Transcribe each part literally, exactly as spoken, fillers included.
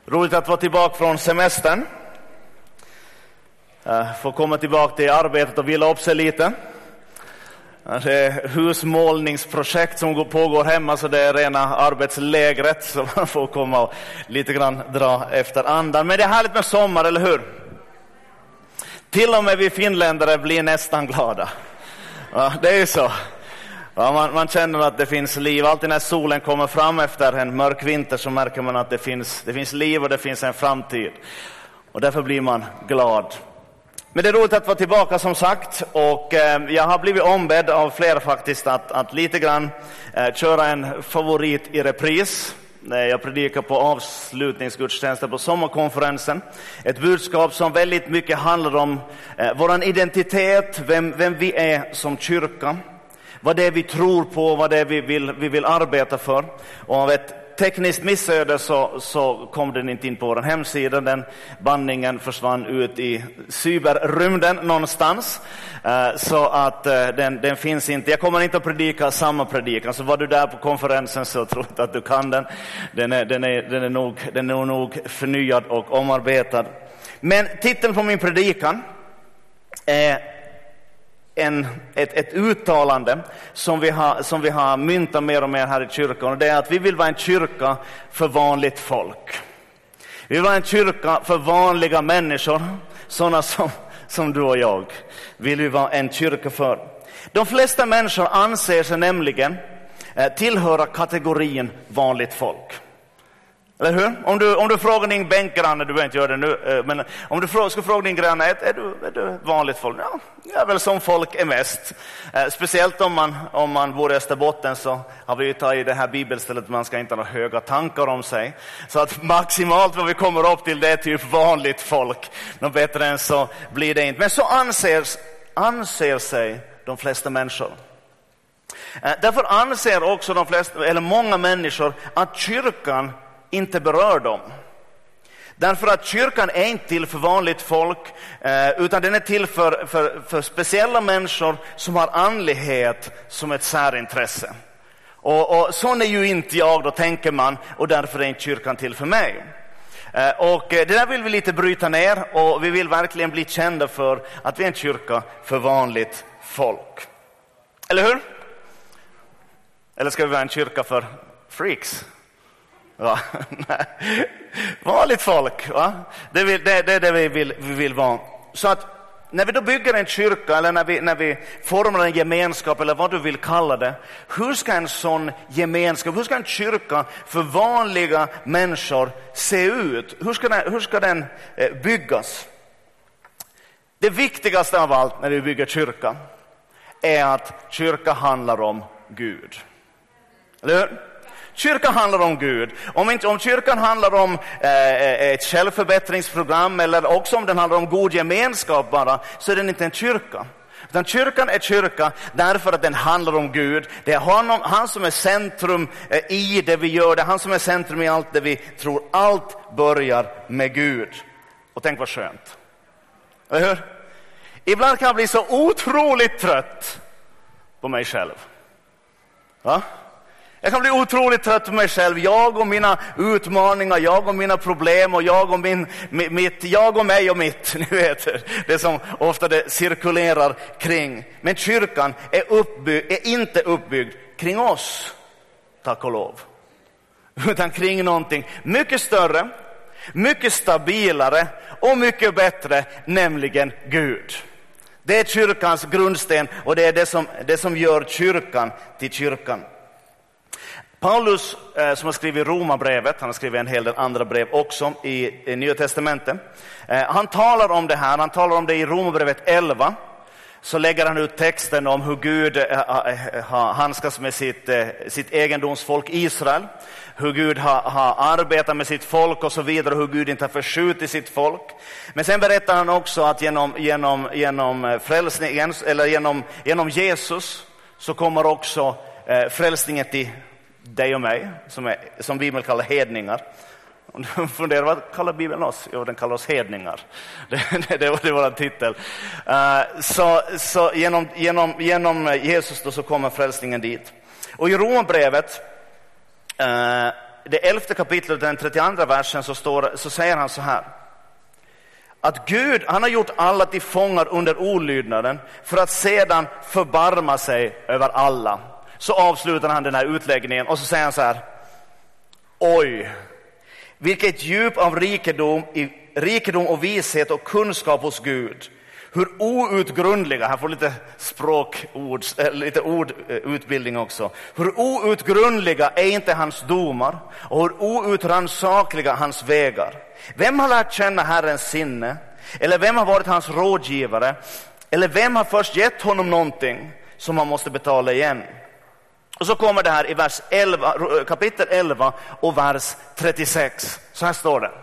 Roligt att vara tillbaka från semestern. Få komma tillbaka till arbetet och vila upp sig lite. Det är husmålningsprojekt som pågår hemma, så det är rena arbetslägret, så man får komma och lite grann dra efter andan. Men det är härligt med sommar, eller hur? Till och med vi finländare blir nästan glada. Ja, det är ju så. Ja, man, man känner att det finns liv. Alltid när solen kommer fram efter en mörk vinter så märker man att det finns, det finns liv och det finns en framtid. Och därför blir man glad. Men det är roligt att vara tillbaka, som sagt. Och eh, jag har blivit ombedd av flera faktiskt att, att lite grann eh, köra en favorit i repris. Jag predikar på avslutningsgudstjänsten på sommarkonferensen. Ett budskap som väldigt mycket handlar om eh, vår identitet, vem, vem vi är som kyrka. Vad det är vi tror på, vad det är vi vill, vi vill arbeta för. Och av ett tekniskt missöde så, så kom den inte in på vår hemsida. Den bandningen försvann ut i cyberrymden någonstans. Uh, så att uh, den, den finns inte. Jag kommer inte att predika samma predikan. Så var du där på konferensen så tror jag att du kan den. Den är, den är, den är, nog, den är nog förnyad och omarbetad. Men titeln på min predikan är En, ett, ett uttalande som vi, har, som vi har myntat mer och mer här i kyrkan. Och det är att vi vill vara en kyrka för vanligt folk. Vi vill vara en kyrka för vanliga människor. Sådana som, som du och jag vill vi vara en kyrka för. De flesta människor anser sig nämligen eh, tillhöra kategorin vanligt folk. Eller hur? Om du, om du frågar din bänkgranne, du behöver inte göra det nu, men om du frågar, ska fråga din granne, är, är, du, är du vanligt folk? Ja, jag är väl som folk är mest. Eh, speciellt om man, om man bor i Österbotten, så har vi ju tagit det här bibelstället, man ska inte ha höga tankar om sig. Så att maximalt vad vi kommer upp till, det är typ vanligt folk. Något bättre än så blir det inte. Men så anser, anser sig de flesta människor. Eh, därför anser också de flesta, eller många människor, att kyrkan inte berör dem. Därför att kyrkan är inte till för vanligt folk, eh, utan den är till för, för, för speciella människor som har andlighet som ett särintresse. Och, och sån är ju inte jag, då tänker man, och därför är inte kyrkan till för mig. Eh, och det där vill vi lite bryta ner, och vi vill verkligen bli kända för att vi är en kyrka för vanligt folk. Eller hur? Eller ska vi vara en kyrka för freaks? Ja, vanligt folk, va? Det, vill, det, det är det vi vill, vi vill vara. Så att när vi då bygger en kyrka, eller när vi, när vi formar en gemenskap, eller vad du vill kalla det, hur ska en sån gemenskap, hur ska en kyrka för vanliga människor se ut? Hur ska den, hur ska den byggas? Det viktigaste av allt när vi bygger kyrka är att kyrka handlar om Gud. Eller hur? Kyrkan handlar om Gud. Om, inte, om kyrkan handlar om eh, ett självförbättringsprogram, eller också om den handlar om god gemenskap bara, så är den inte en kyrka. Utan kyrkan är kyrka därför att den handlar om Gud. Det är honom, han som är centrum eh, i det vi gör. Det är han som är centrum i allt det vi tror. Allt börjar med Gud. Och tänk vad skönt. Eller hur? Ibland kan jag bli så otroligt trött på mig själv. Va? Jag kan bli otroligt trött på mig själv. Jag och mina utmaningar, jag och mina problem, och jag och min, mitt, jag och mig och mitt. Ni vet, det som ofta det cirkulerar kring. Men kyrkan är, uppbyggd, är inte uppbyggd kring oss, tack och lov. Utan kring någonting mycket större, mycket stabilare och mycket bättre, nämligen Gud. Det är kyrkans grundsten, och det är det som, det som gör kyrkan till kyrkan. Paulus, eh, som har skrivit Romarbrevet, han har skrivit en hel del andra brev också i, i Nya testamentet. Eh, han talar om det här, han talar om det i Romarbrevet elva. Så lägger han ut texten om hur Gud eh, eh, har handskas med sitt, eh, sitt egendomsfolk Israel. Hur Gud har, har arbetat med sitt folk och så vidare, hur Gud inte har förskjutit sitt folk. Men sen berättar han också att genom, genom, genom frälsningen, eller genom, genom Jesus, så kommer också eh, frälsningen till dig och mig, som, är, som Bibeln kallar hedningar. Om du funderar, vad kallar Bibeln oss? Jo, den kallar oss hedningar. Det, det, det, var, det var en titel. Uh, så så genom, genom, genom Jesus då så kommer frälsningen dit. Och i Romarbrevet uh, det elfte kapitlet, den trettioandra versen, så, står, så säger han så här. Att Gud, han har gjort alla till fångar under olydnaden för att sedan förbarma sig över alla. Så avslutar han den här utläggningen och så säger han så här. Oj, vilket djup av rikedom, i, rikedom och vishet och kunskap hos Gud. Hur outgrundliga, här får lite språkord, lite ordutbildning också. Hur outgrundliga är inte hans domar och hur outrannsakliga hans vägar. Vem har lärt känna Herrens sinne? Eller vem har varit hans rådgivare? Eller vem har först gett honom någonting som han måste betala igen? Och så kommer det här i vers elva, kapitel elva och vers trettiosex. Så här står det.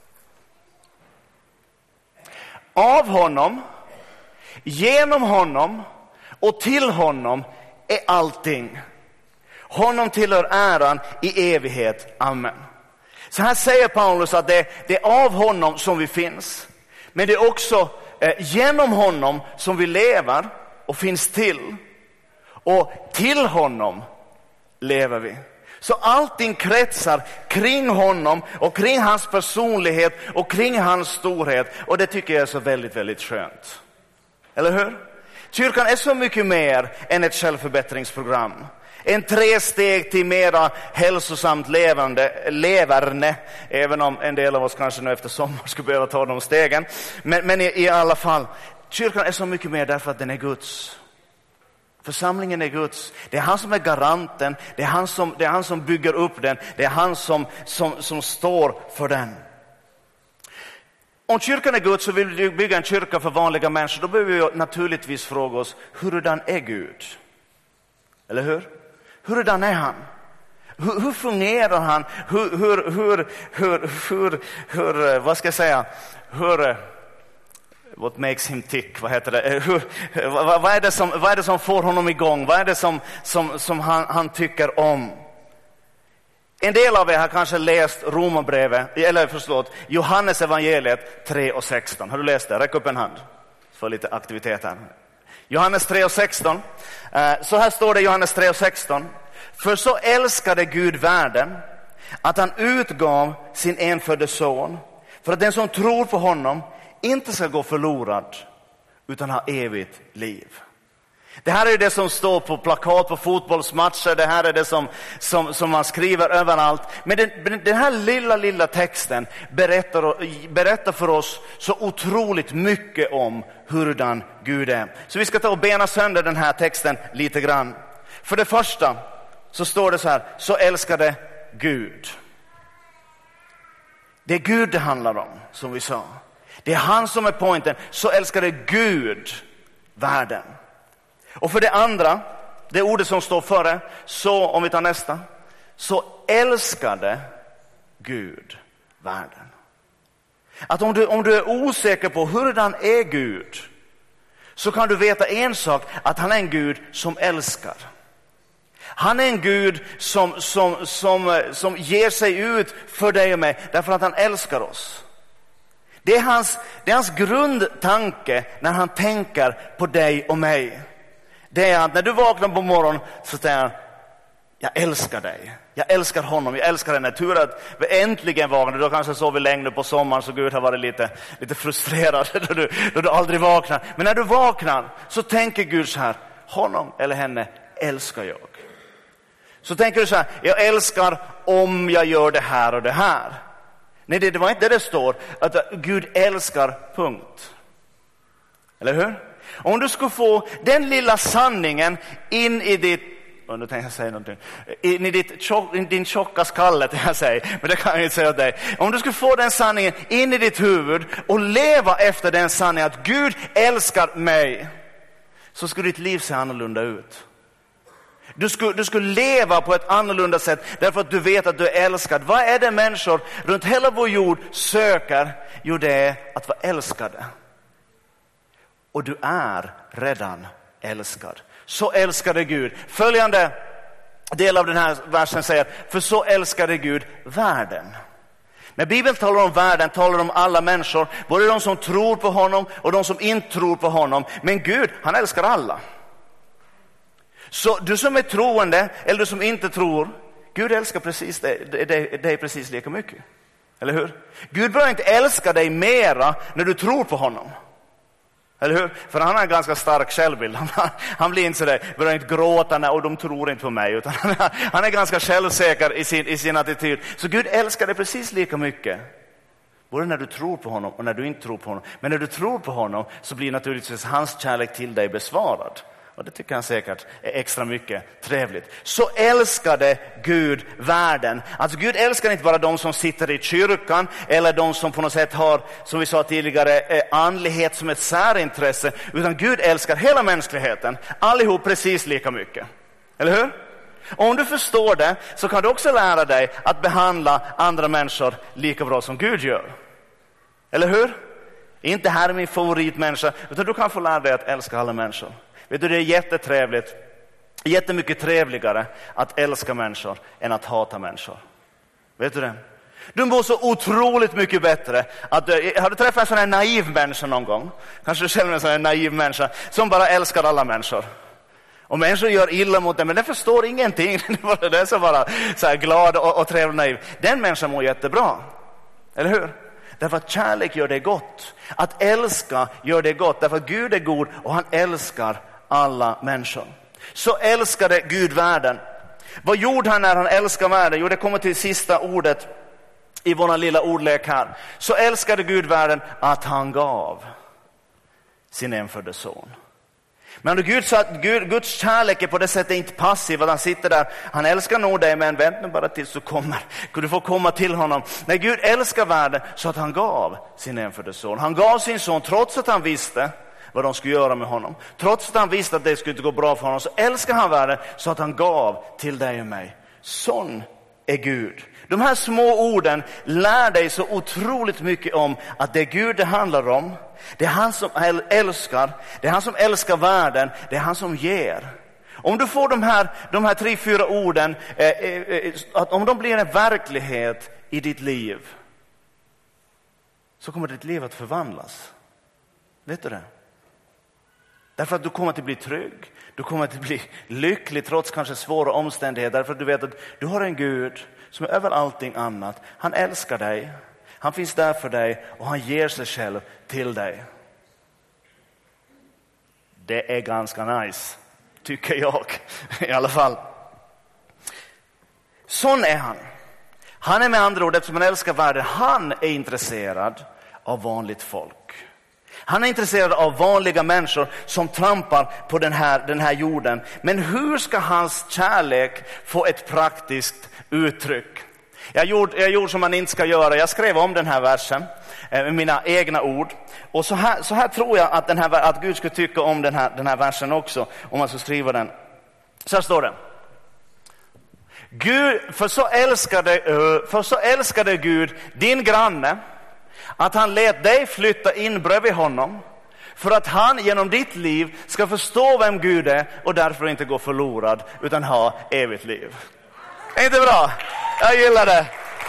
Av honom, genom honom och till honom är allting. Honom tillhör äran i evighet. Amen. Så här säger Paulus att det, det är av honom som vi finns. Men det är också eh, genom honom som vi lever och finns till. Och till honom lever vi. Så allting kretsar kring honom och kring hans personlighet och kring hans storhet. Och det tycker jag är så väldigt, väldigt skönt. Eller hur? Kyrkan är så mycket mer än ett självförbättringsprogram. En tre steg till mera hälsosamt levande, leverne. Även om en del av oss kanske nu efter sommar skulle behöva ta de stegen. Men, men i, i alla fall, kyrkan är så mycket mer därför att den är Guds. Församlingen är Guds. Det är han som är garanten. Det är han som, det är han som bygger upp den. Det är han som, som, som står för den. Om kyrkan är Guds så vill vi bygga en kyrka för vanliga människor. Då behöver vi naturligtvis fråga oss, hurdan är Gud? Eller hur? Hurdan är han? Hur, hur fungerar han? Hur, hur, hur, hur, hur, hur, vad ska jag säga? Hur... What makes him tick? Vad heter det? Hur, vad, vad, är det som, vad är det som får honom igång? Vad är det som, som, som han, han tycker om? En del av er har kanske läst Romarbrevet, eller förlåt, Johannes evangeliet tre och sexton. Har du läst det? Räck upp en hand. För lite aktivitet här. Johannes tre och sexton. Så här står det i Johannes tre och sexton. För så älskade Gud världen att han utgav sin enfödde son. För att den som tror på honom inte ska gå förlorad utan ha evigt liv. Det här är det som står på plakat på fotbollsmatcher. Det här är det som, som, som man skriver överallt. Men den, den här lilla, lilla texten berättar, berättar för oss så otroligt mycket om hurdan Gud är. Så vi ska ta och bena sönder den här texten lite grann. För det första så står det så här. Så älskade Gud. Det är Gud det handlar om, som vi sa. Det är han som är poängen. Så älskade Gud världen. Och för det andra, det ordet som står före, så om vi tar nästa. Så älskade Gud världen. Att om du, om du är osäker på hurdan är Gud, så kan du veta en sak, att han är en Gud som älskar. Han är en Gud som, som, som, som ger sig ut för dig och mig därför att han älskar oss. Det är hans, det är hans grundtanke när han tänker på dig och mig. Det är att när du vaknar på morgonen så säger han, jag älskar dig. Jag älskar honom, jag älskar henne. Tur att vi äntligen vaknar. Du kanske sover längre på sommaren så Gud har varit lite, lite frustrerad då du, då du aldrig vaknar. Men när du vaknar så tänker Gud så här, honom eller henne älskar jag. Så tänker du så här, jag älskar om jag gör det här och det här. Nej, det, det var inte det det står. Att Gud älskar, punkt. Eller hur? Om du skulle få den lilla sanningen in i ditt, nu tänkte jag säga någonting, in i ditt tjock, in din tjocka skalle, jag säger, men det kan jag inte säga åt dig. Om du skulle få den sanningen in i ditt huvud och leva efter den sanningen att Gud älskar mig, så skulle ditt liv se annorlunda ut. Du skulle, du skulle leva på ett annorlunda sätt därför att du vet att du är älskad. Vad är det människor runt hela vår jord söker? Jo, det är att vara älskade. Och du är redan älskad. Så älskade Gud. Följande del av den här versen säger, för så älskade Gud världen. När Bibeln talar om världen talar det om alla människor. Både de som tror på honom och de som inte tror på honom. Men Gud, han älskar alla. Så du som är troende eller du som inte tror, Gud älskar precis dig, dig, dig precis lika mycket. Eller hur? Gud börjar inte älska dig mera när du tror på honom. Eller hur? För han har en ganska stark självbild. Han, han blir inte sådär, börjar inte gråta när, och de tror inte på mig. Utan han, han är ganska självsäker i sin, i sin attityd. Så Gud älskar dig precis lika mycket. Både när du tror på honom och när du inte tror på honom. Men när du tror på honom så blir naturligtvis hans kärlek till dig besvarad. Och det tycker han säkert är extra mycket trevligt. Så älskade Gud världen. Alltså Gud älskar inte bara de som sitter i kyrkan. Eller de som på något sätt har, som vi sa tidigare, andlighet som ett särintresse. Utan Gud älskar hela mänskligheten. Allihop precis lika mycket. Eller hur? Och om du förstår det så kan du också lära dig att behandla andra människor lika bra som Gud gör. Eller hur? Inte här är min favoritmänniska. Utan du kan få lära dig att älska alla människor. Vet du, det är jättetrevligt, jättemycket trevligare att älska människor än att hata människor. Vet du det? Du mår så otroligt mycket bättre. Att, har du träffat en sån här naiv människa någon gång? Kanske du själv är en sån här naiv människa som bara älskar alla människor. Och människor gör illa mot dem, men den förstår ingenting. Det är så bara så här glad och, och trevlig och naiv. Den människan mår jättebra. Eller hur? Därför att kärlek gör det gott. Att älska gör det gott. Därför att Gud är god och han älskar alla människor. Så älskade Gud världen. Vad gjorde han när han älskade världen? Jo, det kommer till sista ordet i vår lilla ordlek här. Så älskade Gud världen att han gav sin enfödde son. Men då Gud sa att Gud, Guds kärlek är på det sättet inte passiv, att han sitter där. Han älskar nog dig, men vänt nu bara tills du kommer. Du får komma till honom. När Gud älskar världen så att han gav sin enfödde son. Han gav sin son trots att han visste vad de skulle göra med honom. Trots att han visste att det skulle inte gå bra för honom, så älskar han världen så att han gav till dig och mig. Sån är Gud. De här små orden lär dig så otroligt mycket om att det är Gud det handlar om. Det är han som älskar. Det är han som älskar världen. Det är han som ger. Om du får de här, de här tre, fyra orden, eh, eh, att om de blir en verklighet i ditt liv, så kommer ditt liv att förvandlas. Vet du det? Därför att du kommer att bli trygg. Du kommer att bli lycklig trots kanske svåra omständigheter. Därför att du vet att du har en Gud som är över allting annat. Han älskar dig. Han finns där för dig och han ger sig själv till dig. Det är ganska nice, tycker jag i alla fall. Sån är han. Han är med andra ord, eftersom han älskar världen, han är intresserad av vanligt folk. Han är intresserad av vanliga människor som trampar på den här, den här jorden. Men hur ska hans kärlek få ett praktiskt uttryck? Jag gjorde, jag gjorde som man inte ska göra. Jag skrev om den här versen med mina egna ord. Och så här, så här tror jag att, den här, att Gud skulle tycka om den här, den här versen också, om man ska skriva den. Så här står det. Gud, för så älskade, för så älskade Gud din granne att han lät dig flytta in bredvid honom, för att han genom ditt liv ska förstå vem Gud är och därför inte gå förlorad utan ha evigt liv. Är inte bra? Jag gillar det.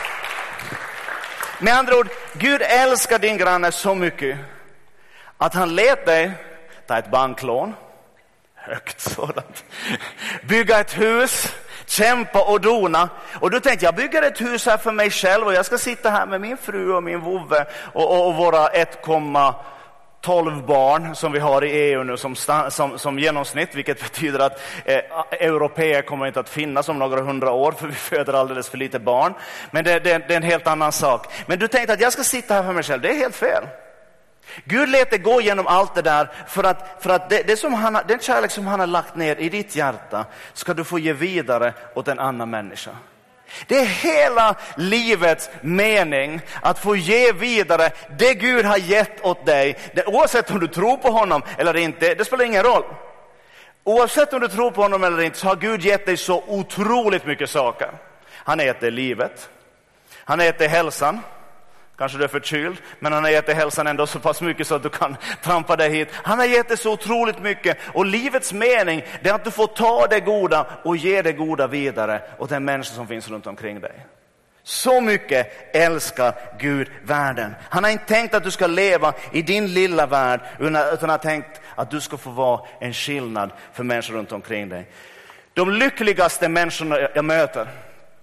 Med andra ord, Gud älskar din granne så mycket att han lät dig ta ett banklån, högt sådant, bygga ett hus, kämpa och dona. Och du tänkte, jag bygger ett hus här för mig själv och jag ska sitta här med min fru och min vovve och, och, och våra ett komma tolv barn som vi har i E U nu som, som, som genomsnitt, vilket betyder att eh, europeer kommer inte att finnas om några hundra år, för vi föder alldeles för lite barn. Men det, det, det är en helt annan sak. Men du tänkte att jag ska sitta här för mig själv. Det är helt fel. Gud lät det gå igenom allt det där för att, för att det, det som han, den kärlek som han har lagt ner i ditt hjärta ska du få ge vidare åt en annan människa. Det är hela livets mening att få ge vidare det Gud har gett åt dig. Det, oavsett om du tror på honom eller inte, det spelar ingen roll. Oavsett om du tror på honom eller inte så har Gud gett dig så otroligt mycket saker. Han har gett dig livet. Han har gett dig hälsan. Kanske du är förkyld, men han har gett dig hälsan ändå så pass mycket så att du kan trampa dig hit. Han har gett dig så otroligt mycket. Och livets mening det är att du får ta det goda och ge det goda vidare åt den människa som finns runt omkring dig. Så mycket älskar Gud världen. Han har inte tänkt att du ska leva i din lilla värld, utan han har tänkt att du ska få vara en skillnad för människor runt omkring dig. De lyckligaste människorna jag möter,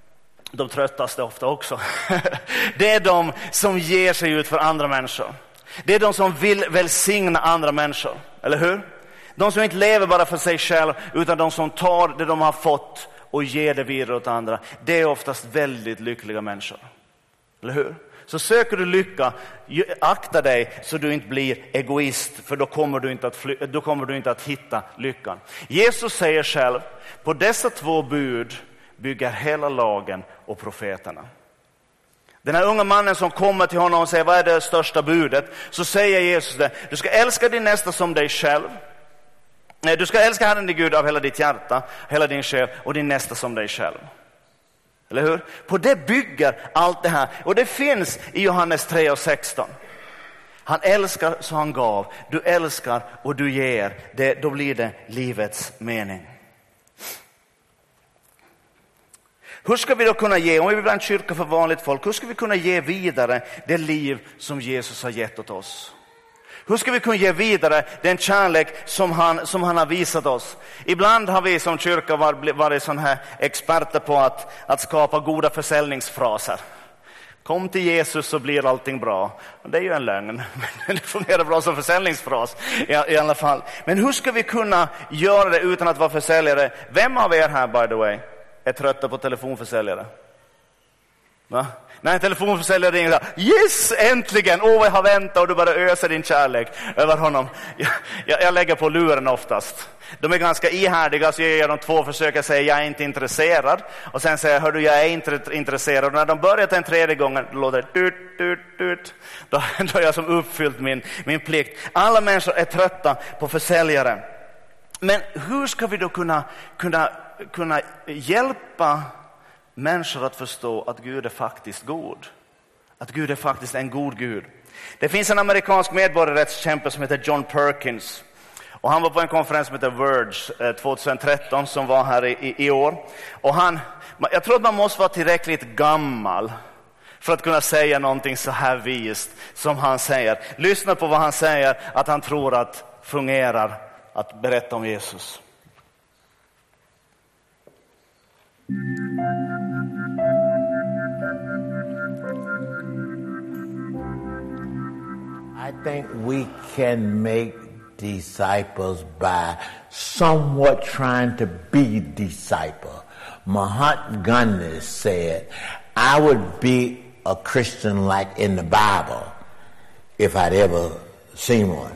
de tröttaste ofta också. Det är de som ger sig ut för andra människor. Det är de som vill välsigna andra människor, eller hur? De som inte lever bara för sig själv, utan de som tar det de har fått och ger det vidare åt andra. Det är oftast väldigt lyckliga människor, eller hur? Så söker du lycka, akta dig så du inte blir egoist, för då kommer du inte att, fly- då kommer du inte att hitta lyckan. Jesus säger själv, på dessa två bud bygger hela lagen och profeterna. Den här unga mannen som kommer till honom och säger, vad är det största budet? Så säger Jesus det, du ska älska din nästa som dig själv. Du ska älska Herren din Gud av hela ditt hjärta, hela din själ och din nästa som dig själv. Eller hur? På det bygger allt det här. Och det finns i Johannes tre och sexton. Han älskar så han gav. Du älskar och du ger. Det, då blir det livets mening. Hur ska vi då kunna ge, om vi vill vara en kyrka för vanligt folk, hur ska vi kunna ge vidare det liv som Jesus har gett åt oss? Hur ska vi kunna ge vidare den kärlek som han, som han har visat oss? Ibland har vi som kyrka varit, varit sån här experter på att, att skapa goda försäljningsfraser. Kom till Jesus så blir allting bra. Det är ju en lögn, men det fungerar bra som försäljningsfras i, i alla fall. Men hur ska vi kunna göra det utan att vara försäljare? Vem av er här, by the way, är trötta på telefonförsäljare? Va? När en telefonförsäljare ringer så här, yes, äntligen, åh jag har väntat, och du bara öser din kärlek över honom. Jag, jag, jag lägger på luren oftast. De är ganska ihärdiga, så jag ger dem två försök och säger jag är inte intresserad. Och sen säger jag, hör du, jag är inte intresserad. Och när de börjar en tredje gången, då låter det dut, dut, dut. Då, då är jag som uppfyllt min, min plikt. Alla människor är trötta på försäljare. Men hur ska vi då kunna, kunna, kunna hjälpa människor att förstå att Gud är faktiskt god? Att Gud är faktiskt en god Gud. Det finns en amerikansk medborgarrättskämpe som heter John Perkins. Och han var på en konferens som heter Verge tjugohundratretton som var här i, i år. Och han, jag tror att man måste vara tillräckligt gammal för att kunna säga någonting så här vist som han säger. Lyssna på vad han säger att han tror att fungerar att berätta om Jesus. I think we can make disciples by somewhat trying to be disciple. Mahatma Gandhi said, I would be a Christian like in the Bible if I'd ever seen one.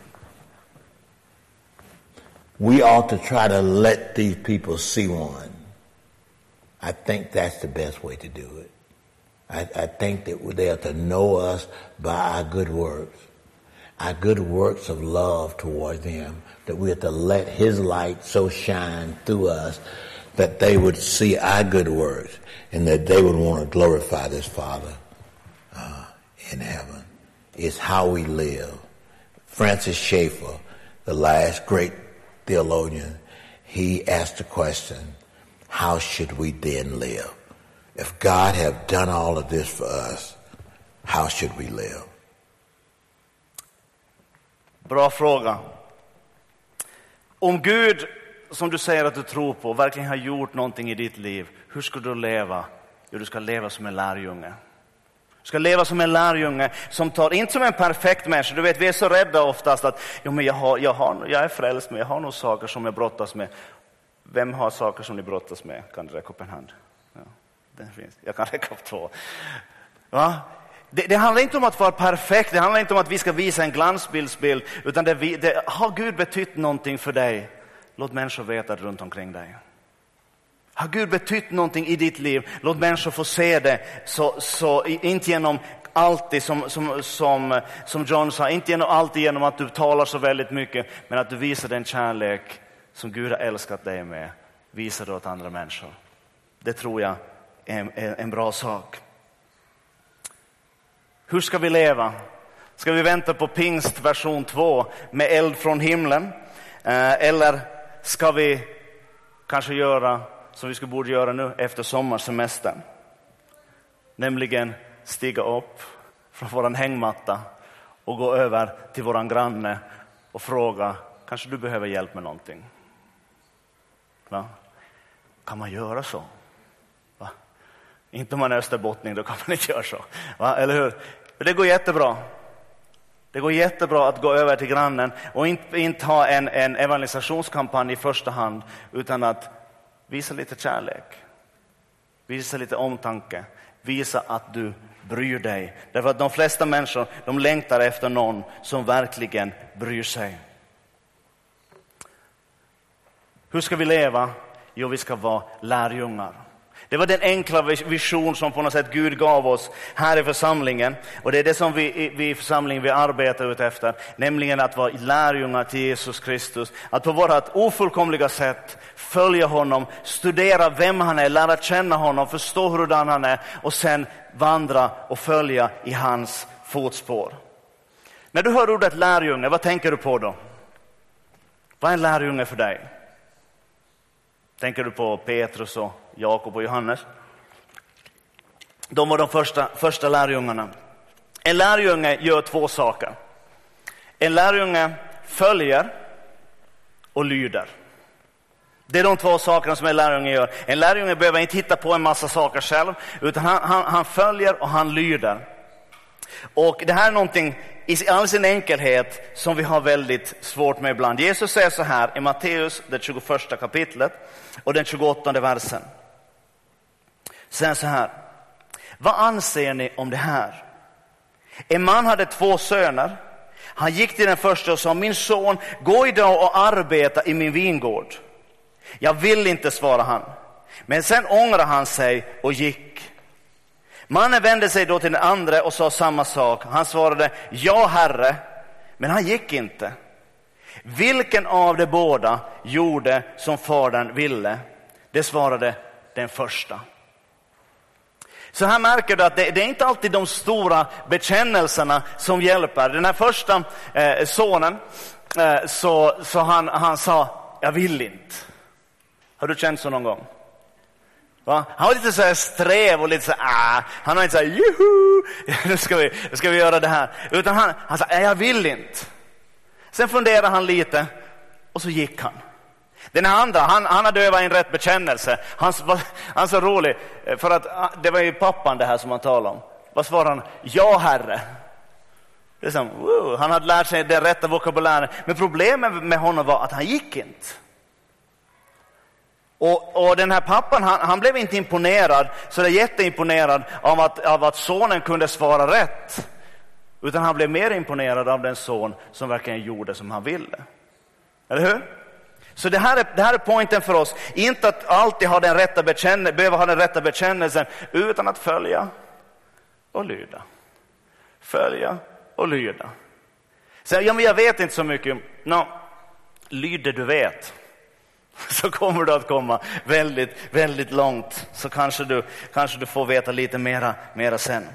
We ought to try to let these people see one. I think that's the best way to do it. I, I think that they are to know us by our good works, our good works of love toward them, that we have to let his light so shine through us that they would see our good works and that they would want to glorify this Father uh, in heaven. It's how we live. Francis Schaeffer, the last great theologian, he asked the question, how should we then live? If God have done all of this for us, how should we live? Bra fråga. Om Gud, som du säger att du tror på, verkligen har gjort någonting i ditt liv, hur ska du leva? Jo, du ska leva som en lärjunge. Du ska leva som en lärjunge som tar, inte som en perfekt människa. Du vet, vi är så rädda oftast att jo, men jag, har, jag, har, jag är frälst, men jag har nog saker som jag brottas med. Vem har saker som ni brottas med? Kan du räcka upp en hand? Ja, den finns. Jag kan räcka upp två. Va? Det, det handlar inte om att vara perfekt. Det handlar inte om att vi ska visa en glansbildsbild. Utan det, det, har Gud betytt någonting för dig? Låt människor veta runt omkring dig. Har Gud betytt någonting i ditt liv? Låt människor få se det. Så, så inte genom alltid som, som, som, som John sa. Inte genom, alltid genom att du talar så väldigt mycket. Men att du visar den kärlek som Gud har älskat dig med. Visar det åt andra människor. Det tror jag är en, en bra sak. Hur ska vi leva? Ska vi vänta på pingst version två med eld från himlen? Eh, eller ska vi kanske göra som vi skulle borde göra nu efter sommarsemestern? Nämligen stiga upp från våran hängmatta och gå över till våran granne och fråga, kanske du behöver hjälp med någonting? Va? Kan man göra så? Va? Inte om man är österbottning, då kan man inte göra så. Va? Eller hur? Det går jättebra. Det går jättebra att gå över till grannen och inte, inte ha en, en evangelisationskampanj i första hand, utan att visa lite kärlek. Visa lite omtanke. Visa att du bryr dig. Därför att de flesta människor, de längtar efter någon som verkligen bryr sig. Hur ska vi leva? Jo, vi ska vara lärjungar. Det var den enkla vision som på något sätt Gud gav oss här i församlingen. Och det är det som vi, vi i församlingen vi arbetar ut efter. Nämligen att vara lärjungar till Jesus Kristus. Att på vårt ofullkomliga sätt följa honom, studera vem han är, lära känna honom, förstå hurdan han är. Och sen vandra och följa i hans fotspår. När du hör ordet lärjunge, vad tänker du på då? Vad är en lärjunge för dig? Tänker du på Petrus och Jakob och Johannes? De var de första, första lärjungarna. En lärjunge gör två saker. En lärjunge följer och lyder. Det är de två sakerna som en lärjunge gör. En lärjunge behöver inte hitta på en massa saker själv, utan han, han, han följer och han lyder. Och det här är någonting i all sin enkelhet som vi har väldigt svårt med ibland. Jesus säger så här i Matteus, det tjugoförsta kapitlet och den tjugoåttonde versen. Säger så här: vad anser ni om det här? En man hade två söner. Han gick till den första och sa: min son, gå idag och arbeta i min vingård. Jag vill inte, svara han. Men sen ångrade han sig och gick. Mannen vände sig då till den andra och sa samma sak. Han svarade: ja, herre. Men han gick inte. Vilken av de båda gjorde som fadern ville? Det svarade den första. Så här märker du att det, det är inte alltid de stora bekännelserna som hjälper. Den här första eh, sonen, eh, så, så han, han sa: jag vill inte. Har du känt så någon gång? Va? Han var lite så här sträv och lite så här, ah. Han var inte så här, juhu, nu ska vi, nu ska vi göra det här. Utan han, han sa: jag vill inte. Sen funderade han lite och så gick han. Den andra, han, han hade övat en rätt bekännelse. Han var han så rolig, för att det var ju pappan det här som han talade om. Vad svarade han? Ja, herre. Det är som, wow, han hade lärt sig den rätta vokabulären. Men problemet med honom var att han gick inte. Och, och den här pappan, han, han blev inte imponerad, så det är jätteimponerad av att, av att sonen kunde svara rätt. Utan han blev mer imponerad av den son som verkligen gjorde som han ville. Eller hur? Så det här är, det här är poängen för oss. Inte att alltid ha den rätta bekännelsen, behöva ha den rätta bekännelsen, utan att följa och lyda. Följa och lyda. Så, ja, men jag vet inte så mycket. No, lyder du vet. Så kommer du att komma väldigt, väldigt långt. Så kanske du, kanske du får veta lite mera, mera sen.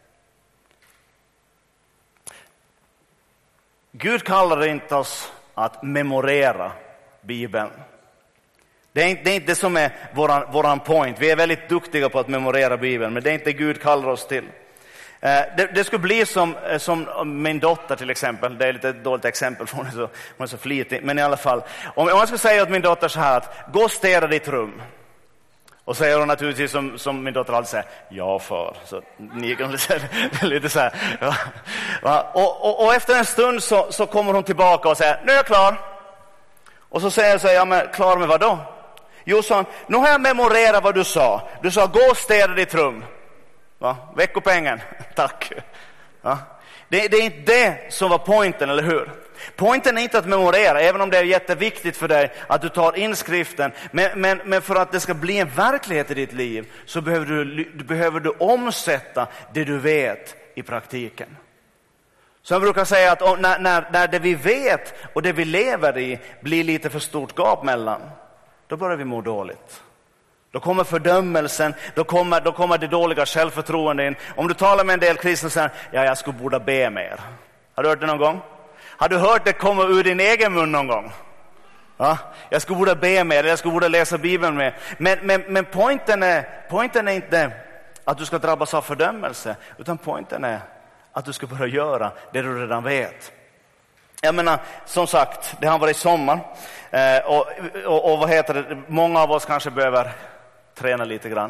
Gud kallar inte oss att memorera Bibeln. Det är inte det, är inte det som är våran, våran point. Vi är väldigt duktiga på att memorera Bibeln, men det är inte det Gud kallar oss till. Det, det skulle bli som, som min dotter till exempel. Det är lite ett dåligt exempel för hon är så, hon är så flitig. Men i alla fall, om, om jag skulle säga åt min dotter så här att gå och städa ditt rum. Och säger hon naturligtvis som, som min dotter alltid säger: ja, för. Så ni kan lite, lite så här. Ja. Och, och, och efter en stund så, så kommer hon tillbaka och säger: nu är jag klar. Och så säger jag så här: ja, men klar med vad då? Jo, sa han, nu har jag memorerat vad du sa. Du sa: gå och städa ditt rum. Va? Veckopengen, tack. Ja. Det, det är inte det som var poängen, eller hur? Poängen är inte att memorera, även om det är jätteviktigt för dig att du tar inskriften. Men, men, men för att det ska bli en verklighet i ditt liv så behöver du, du, behöver du omsätta det du vet i praktiken. Så jag brukar säga att när, när, när det vi vet och det vi lever i blir lite för stort gap mellan, då börjar vi må dåligt. Då kommer fördömelsen, då kommer, då kommer det dåliga självförtroende in. Om du talar med en del kristna och säger: ja, jag skulle borde be mer. Har du hört det någon gång? Har du hört det komma ur din egen mun någon gång? Ja, jag skulle borde be mer, jag skulle borde läsa Bibeln mer. Men, men, men poängen är, poängen är inte att du ska drabbas av fördömelse, utan poängen är att du ska börja göra det du redan vet. Jag menar, som sagt, det har varit sommar. Eh, och, och, och vad heter det? Många av oss kanske behöver träna lite grann.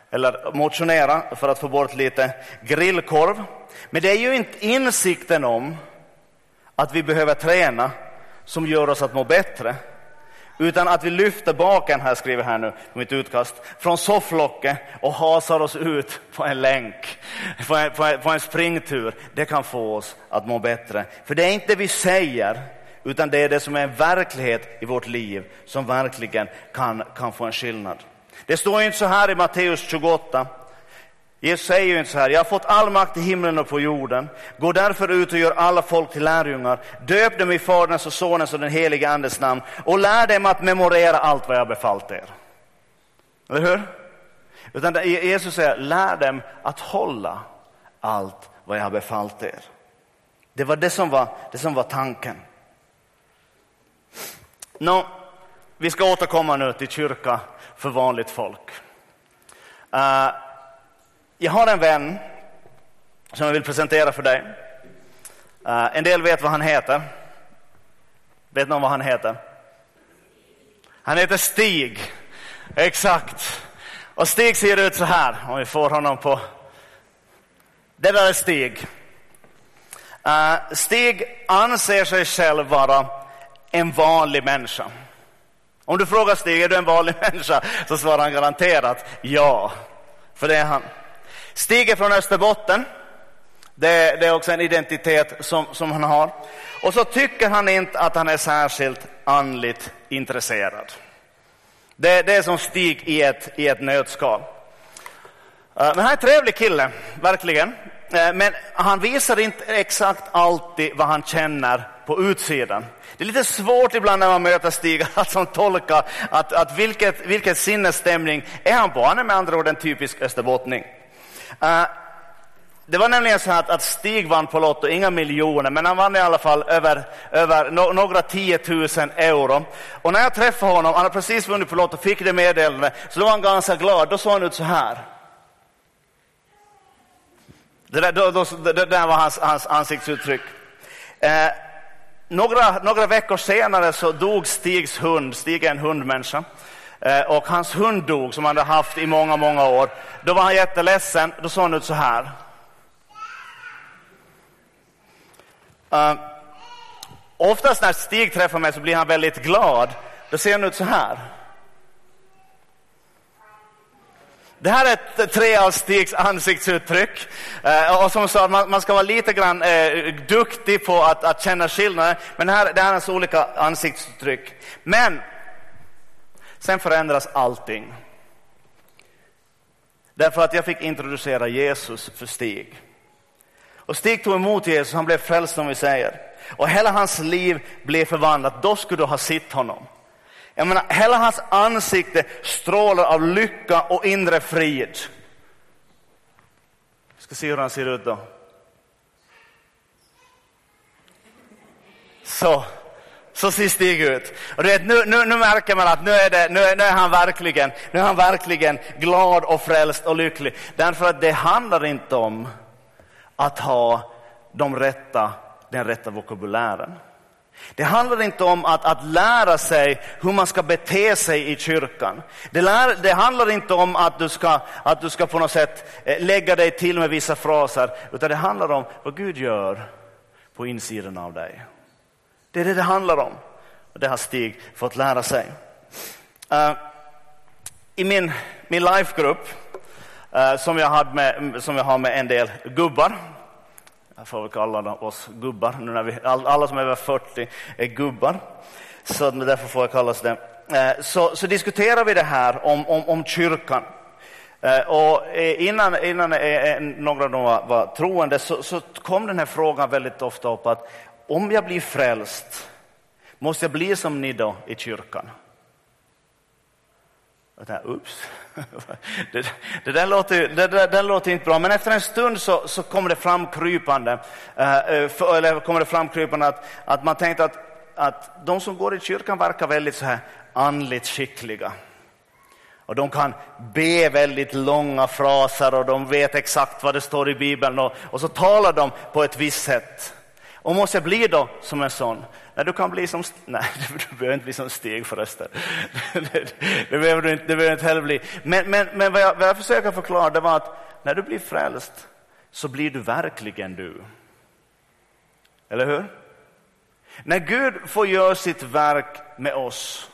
eller motionera för att få bort lite grillkorv. Men det är ju inte insikten om att vi behöver träna som gör oss att må bättre. Utan att vi lyfter baken, här skriver här nu på mitt utkast, från sofflocket och hasar oss ut på en länk, på en, på en, på en springtur. Det kan få oss att må bättre. För det är inte det vi säger, utan det är det som är en verklighet i vårt liv som verkligen kan, kan få en skillnad. Det står ju inte så här i Matteus tjugoåtta. Jesus säger ju inte så här: jag har fått all makt i himlen och på jorden. Gå därför ut och gör alla folk till lärjungar. Döp dem i Faderns och Sonens och den helige Andes namn. Och lär dem att memorera allt vad jag befallt er. Eller hur? Utan Jesus säger: lär dem att hålla allt vad jag har befallt er. Det var det som var, det som var tanken. Nå, vi ska återkomma nu till kyrka för vanligt folk. Uh, Jag har en vän som jag vill presentera för dig. Uh, en del vet vad han heter. Vet någon vad han heter? Han heter Stig. Exakt. Och Stig ser ut så här. Om vi får honom på... Det där är Stig. Uh, Stig anser sig själv vara en vanlig människa. Om du frågar Stig, är du en vanlig människa? Så svarar han garanterat ja. För det är han. Stig är från Österbotten. Det, det är också en identitet som, som han har. Och så tycker han inte att han är särskilt andligt intresserad. Det, det är som Stig i ett, i ett nötskal. Men han är en trevlig kille, verkligen. Men han visar inte exakt alltid vad han känner på utsidan. Det är lite svårt ibland när man möter Stig att som tolka att, att vilket, vilket sinnesstämning är han på. Han är med andra ord en typisk österbottning. Uh, det var nämligen så att, att Stig vann på Lotto, inga miljoner, men han vann i alla fall över, över no, några tiotusen euro. Och när jag träffade honom, han hade precis vunnit på Lotto, fick det meddelande, så då var han ganska glad. Då såg han ut så här. Det där, då, då, det där var hans, hans ansiktsuttryck. Uh, några, några veckor senare så dog Stigs hund. Stig är en hundmänniska. Och hans hund dog som han hade haft i många, många år. Då var han jätteledsen. Då såg han ut så här. Uh, oftast när Stig träffar mig så blir han väldigt glad. Då ser han ut så här. Det här är ett, tre av Stigs ansiktsuttryck. Uh, och som sa, man, man ska vara lite grann uh, duktig på att, att känna skillnader. Men det här, det här är hans olika ansiktsuttryck. Men sen förändras allting. Därför att jag fick introducera Jesus för Stig. Och Stig tog emot Jesus, han blev frälst som vi säger. Och hela hans liv blev förvandlat. Då skulle du ha sett honom. Jag menar, hela hans ansikte strålar av lycka och inre frid. Vi ska se hur han ser ut då. Så. Så ser Stig ut. Och du vet, nu, nu, nu märker man att nu är, det, nu, är, nu är han verkligen, nu är han verkligen glad och frälst och lycklig. Därför att det handlar inte om att ha de rätta, den rätta vokabulären. Det handlar inte om att, att lära sig hur man ska bete sig i kyrkan. Det, lär, det handlar inte om att du, ska, att du ska på något sätt lägga dig till med vissa fraser. Utan det handlar om vad Gud gör på insidan av dig. Det är det det handlar om. Och det har Stig fått lära sig. Uh, I min, min life-grupp uh, som, jag hade med, som jag har med en del gubbar. Jag får väl kalla oss gubbar. Nu när vi, all, alla som är över fyrtio är gubbar. Så därför får jag kalla oss det. Uh, så, så diskuterar vi det här om, om, om kyrkan. Uh, och innan, innan uh, några av dem var, var troende så, så kom den här frågan väldigt ofta upp att om jag blir frälst, måste jag bli som ni då i kyrkan? Och där, ups. Det, det, där låter, det, det där låter inte bra. Men efter en stund så, så kommer det fram krypande. Uh, för, eller kommer det fram krypande att, att man tänkte att, att de som går i kyrkan verkar väldigt så här andligt skickliga. Och de kan be väldigt långa fraser och de vet exakt vad det står i Bibeln. Och, och så talar de på ett visst sätt. Och måste jag bli då som en sån? Nej, du kan bli som... Nej, du behöver inte bli som Stig förresten. Det, det behöver du inte, det behöver inte heller bli. Men, men, men vad, jag, vad jag försöker förklara det var att när du blir frälst så blir du verkligen du. Eller hur? När Gud får göra sitt verk med oss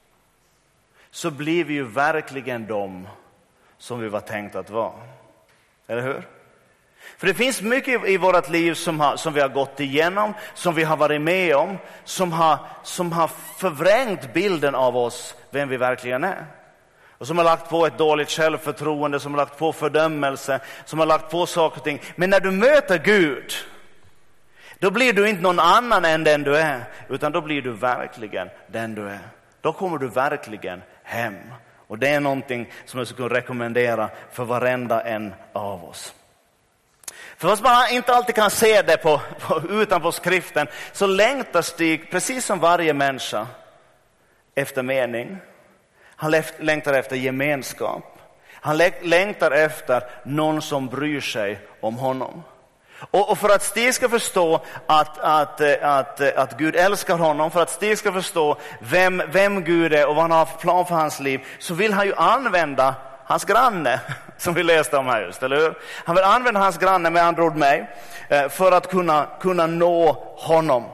så blir vi ju verkligen de som vi var tänkt att vara. Eller hur? För det finns mycket i vårt liv som, har, som vi har gått igenom, som vi har varit med om, som har, som har förvrängt bilden av oss, vem vi verkligen är. Och som har lagt på ett dåligt självförtroende, som har lagt på fördömelse, som har lagt på saker och ting. Men när du möter Gud, då blir du inte någon annan än den du är, utan då blir du verkligen den du är. Då kommer du verkligen hem. Och det är någonting som jag skulle rekommendera för varenda en av oss. För fast man inte alltid kan se det på, på, utanpå skriften, så längtar Stig, precis som varje människa, efter mening. Han längtar efter gemenskap. Han längtar efter någon som bryr sig om honom. Och, och för att Stig ska förstå att, att, att, att Gud älskar honom, för att Stig ska förstå vem, vem Gud är och vad han har för plan för hans liv, så vill han ju använda hans granne, som vi läste om här just, eller hur? Han vill använda hans granne, med andra ord mig, för att kunna, kunna nå honom.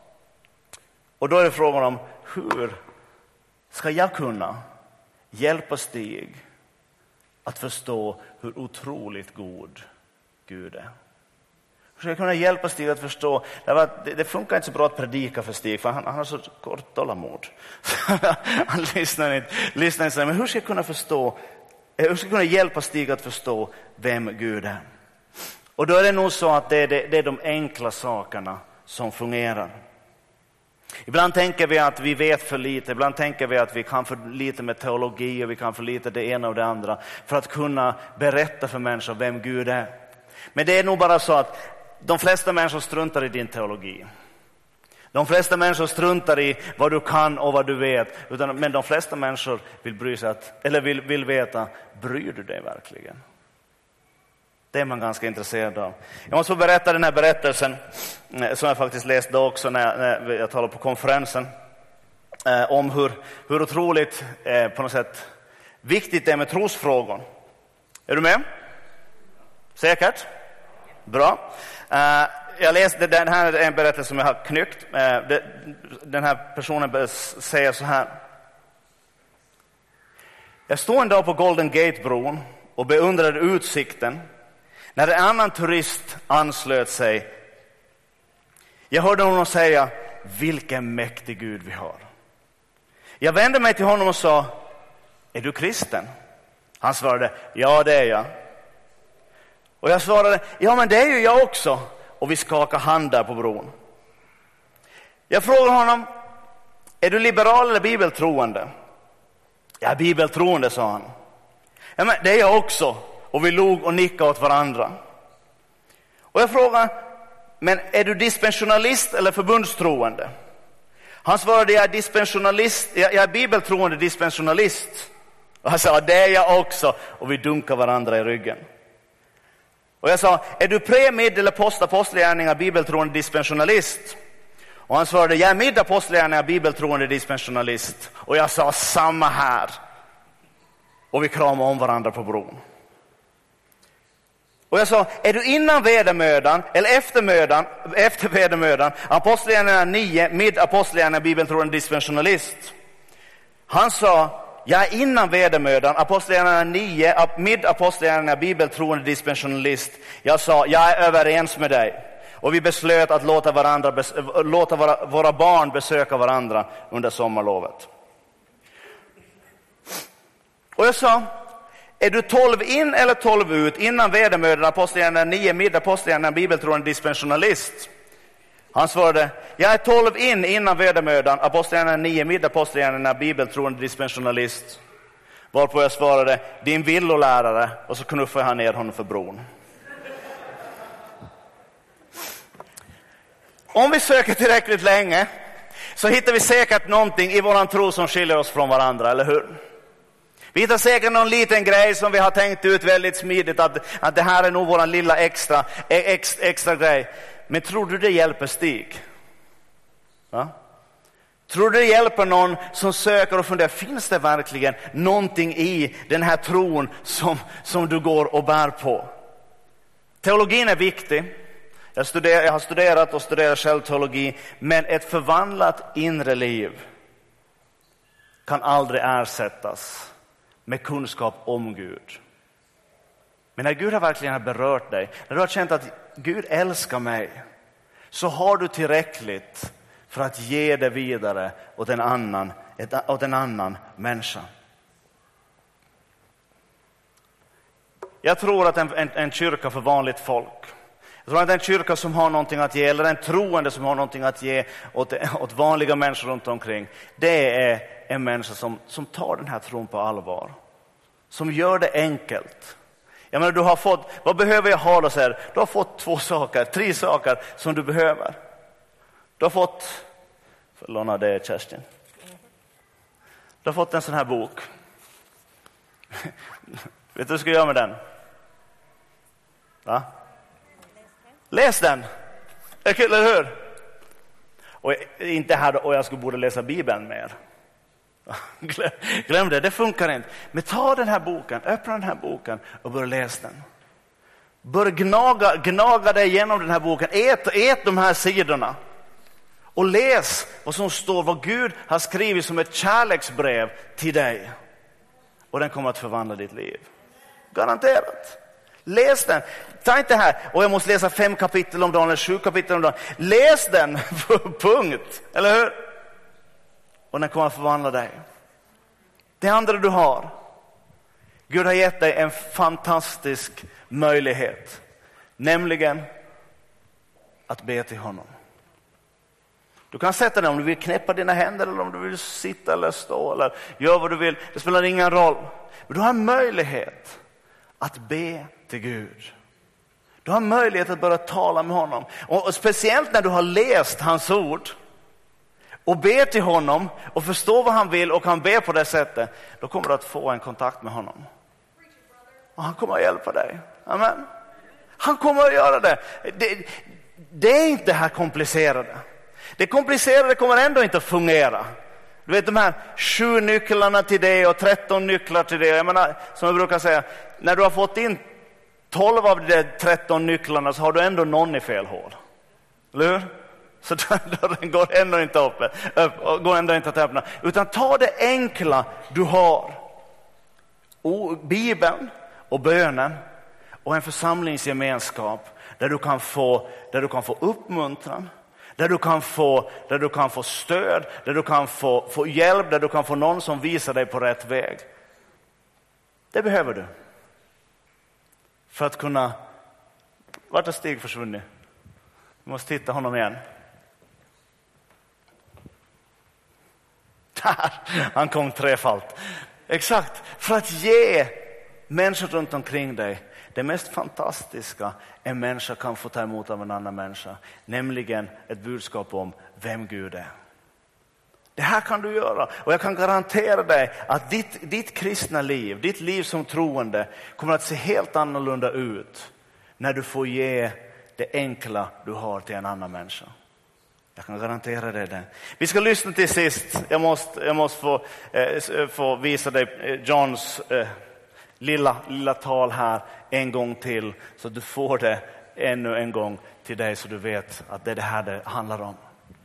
Och då är det frågan om, hur ska jag kunna hjälpa Stig att förstå hur otroligt god Gud är? Hur ska jag kunna hjälpa Stig att förstå? Det, det funkar inte så bra att predika för Stig, för han, han har så kort tålamod. Han lyssnar inte, lyssnar inte. Men hur ska jag kunna förstå, hur ska jag kunna hjälpa Stig att förstå vem Gud är? Och då är det nog så att det är, det, det är de enkla sakerna som fungerar. Ibland tänker vi att vi vet för lite. Ibland tänker vi att vi kan för lite med teologi, och vi kan för lite det ena och det andra för att kunna berätta för människor vem Gud är. Men det är nog bara så att de flesta människor struntar i din teologi. De flesta människor struntar i vad du kan och vad du vet. Utan, men de flesta människor vill bry sig att, eller vill, vill veta, bryr du dig verkligen? Det är man ganska intresserad av. Jag måste få berätta den här berättelsen som jag faktiskt läste också när, när jag talade på konferensen. Eh, om hur, hur otroligt eh, på något sätt viktigt det är med trosfrågor. Är du med? Säkert? Bra. Uh, jag läste, den här är en berättelse som jag har knyckt. Uh, det, den här personen säger så här. Jag stod en dag på Golden Gate-bron och beundrade utsikten när en annan turist anslöt sig. Jag hörde honom säga, vilken mäktig Gud vi har. Jag vände mig till honom och sa, är du kristen? Han svarade, ja det är jag. Och jag svarade, ja men det är ju jag också. Och vi skakade hand där på bron. Jag frågade honom, är du liberal eller bibeltroende? Ja, bibeltroende, sa han. Ja men det är jag också. Och vi log och nickade åt varandra. Och jag frågade, men är du dispensionalist eller förbundstroende? Han svarade, jag är dispensionalist, jag är bibeltroende dispensionalist. Och han sa, det är jag också. Och vi dunkade varandra i ryggen. Och jag sa, är du pre-, mid- eller post-apostelgärningar bibeltroende dispensionalist? Och han svarade, jag är mid-apostelgärningar bibeltroende dispensionalist. Och jag sa, samma här. Och vi kramade om varandra på bron. Och jag sa, är du innan vedermödan eller efter mödan, efter vedermödan, apostelgärningarna nio, mid-apostelgärningar bibeltroende dispensionalist? Han sa, jag är innan vedermödan, apostelgärningarna nio, mid-apostelgärningarna bibeltroende dispensionalist. Jag sa, jag är överens med dig. Och vi beslöt att låta, varandra, låta våra, våra barn besöka varandra under sommarlovet. Och jag sa, är du tolv in eller tolv ut innan vedermödan, apostelgärningarna nio, mid-apostelgärningarna bibeltroende dispensionalist? Han svarade, jag är tolv in innan vedermödan, apostelgärningarna nio, mid-apostelgärningarna bibeltroende dispensionalist. Varpå jag svarade, din villolärare, och så knuffade han ner honom för bron. Om vi söker tillräckligt länge så hittar vi säkert någonting i våran tro som skiljer oss från varandra, eller hur? Vi hittar säkert någon liten grej som vi har tänkt ut väldigt smidigt, att, att det här är nog våran lilla extra, ex, extra grej. Men tror du det hjälper Stig? Ja? Tror du det hjälper någon som söker och funderar, finns det verkligen någonting i den här tron som, som du går och bär på? Teologin är viktig. Jag, studerar, jag har studerat och studerar själv teologi, men ett förvandlat inre liv kan aldrig ersättas med kunskap om Gud. Men när Gud har verkligen berört dig, när du har känt att Gud älskar mig, så har du tillräckligt för att ge det vidare åt en annan, åt en annan människa. Jag tror att en, en, en kyrka för vanligt folk, jag tror att en kyrka som har någonting att ge, eller en troende som har någonting att ge åt, åt vanliga människor runt omkring, det är en människa som, som tar den här tron på allvar. Som gör det enkelt. Jag menar, du har fått, vad behöver jag ha då? Så här? Du har fått två saker, tre saker som du behöver. Du har fått, för låna det Kerstin. Du har fått en sån här bok. Vet du vad du ska göra med den? Va? Läs den. Det är kul, eller hur? Och inte här då, och jag skulle borde läsa Bibeln mer. Glöm det, det funkar inte. Men ta den här boken, öppna den här boken och börja läsa den. Börja gnaga, gnaga dig igenom den här boken. Ät, ät de här sidorna. Och läs vad som står, vad Gud har skrivit som ett kärleksbrev till dig. Och den kommer att förvandla ditt liv. Garanterat. Läs den. Ta inte här, och jag måste läsa fem kapitel om dagen eller sju kapitel om dagen. Läs den, punkt. Eller hur? Och den kommer att förvandla dig. Det andra du har. Gud har gett dig en fantastisk möjlighet. Nämligen att be till honom. Du kan sätta dig om du vill knäppa dina händer, eller om du vill sitta eller stå, eller gör vad du vill. Det spelar ingen roll. Men du har en möjlighet att be till Gud. Du har möjlighet att börja tala med honom. Och speciellt när du har läst hans ord och ber till honom och förstår vad han vill och kan be på det sättet, då kommer du att få en kontakt med honom. Och han kommer att hjälpa dig. Amen. Han kommer att göra det. Det, det är inte det här komplicerade. Det komplicerade kommer ändå inte att fungera. Du vet de här sju nycklarna till det och tretton nycklar till det. Jag menar, som jag brukar säga, när du har fått in tolv av de tretton nycklarna så har du ändå någon i fel hål. Eller hur? Så dörren går ändå inte upp, upp, går ändå inte att öppna. Utan ta det enkla du har. Och Bibeln och bönen och en församlingsgemenskap där du kan få, där du kan få uppmuntran. Där du kan få, där du kan få stöd, där du kan få, få hjälp, där du kan få någon som visar dig på rätt väg. Det behöver du. För att kunna... Vart är Stig försvunnit? Vi måste titta honom igen. Där! Han kom trefalt. Exakt. För att ge människor runt omkring dig det mest fantastiska en människa kan få ta emot av en annan människa. Nämligen ett budskap om vem Gud är. Det här kan du göra. Och jag kan garantera dig att ditt, ditt kristna liv, ditt liv som troende kommer att se helt annorlunda ut när du får ge det enkla du har till en annan människa. Jag kan garantera dig det. Vi ska lyssna till sist. Jag måste, jag måste få, eh, få visa dig Johns eh, lilla, lilla tal här en gång till. Så du får det ännu en gång till dig så du vet att det är det här det handlar om.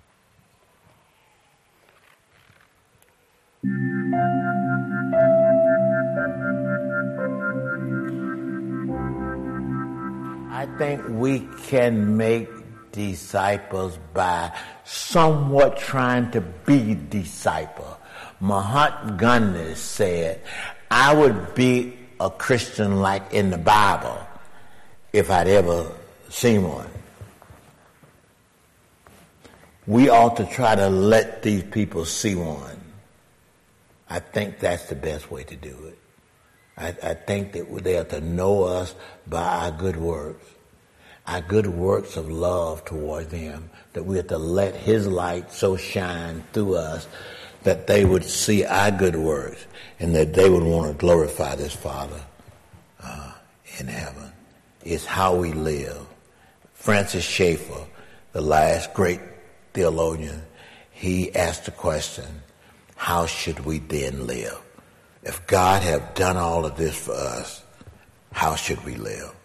I think we can make disciples by somewhat trying to be disciple. Mahatma Gandhi said, I would be a Christian like in the Bible if I'd ever seen one. We ought to try to let these people see one. I think that's the best way to do it. I, I think that they are to know us by our good works, our good works of love toward them, that we are to let his light so shine through us that they would see our good works and that they would want to glorify this Father uh, in heaven. It's how we live Francis Schaeffer, the last great theologian, he asked the question, how should we then live? If God have done all of this for us, how should we live?